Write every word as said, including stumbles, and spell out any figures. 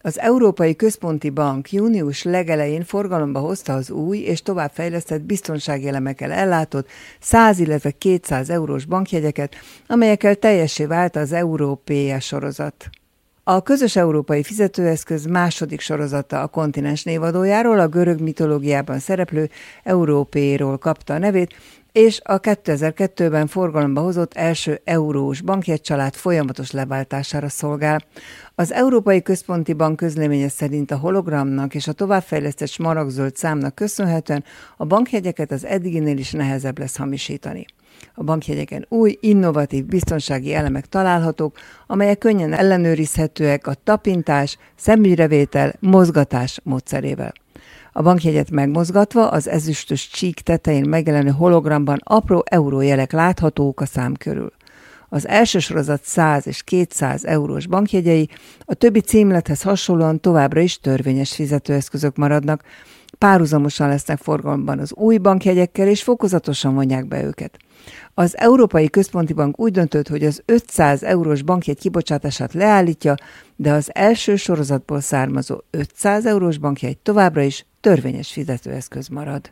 Az Európai Központi Bank június legelején forgalomba hozta az új és továbbfejlesztett biztonsági elemekkel ellátott száz, illetve kétszáz eurós bankjegyeket, amelyekkel teljessé vált az Európéja sorozat. A közös európai fizetőeszköz második sorozata a kontinens névadójáról, a görög mitológiában szereplő Európéról kapta a nevét, és a kétezer-kettőben forgalomba hozott első eurós bankjegycsalád folyamatos leváltására szolgál. Az Európai Központi Bank közleménye szerint a hologramnak és a továbbfejlesztett smaragdzöld számnak köszönhetően a bankjegyeket az eddiginél is nehezebb lesz hamisítani. A bankjegyeken új, innovatív biztonsági elemek találhatók, amelyek könnyen ellenőrizhetőek a tapintás, szemügyrevétel, mozgatás módszerével. A bankjegyet megmozgatva az ezüstös csík tetején megjelenő hologramban apró eurójelek láthatók a szám körül. Az első sorozat száz és kétszáz eurós bankjegyei a többi címlethez hasonlóan továbbra is törvényes fizetőeszközök maradnak, párhuzamosan lesznek forgalomban az új bankjegyekkel, és fokozatosan vonják be őket. Az Európai Központi Bank úgy döntött, hogy az ötszáz eurós bankjegy kibocsátását leállítja, de az első sorozatból származó ötszáz eurós bankjegy továbbra is törvényes fizetőeszköz marad.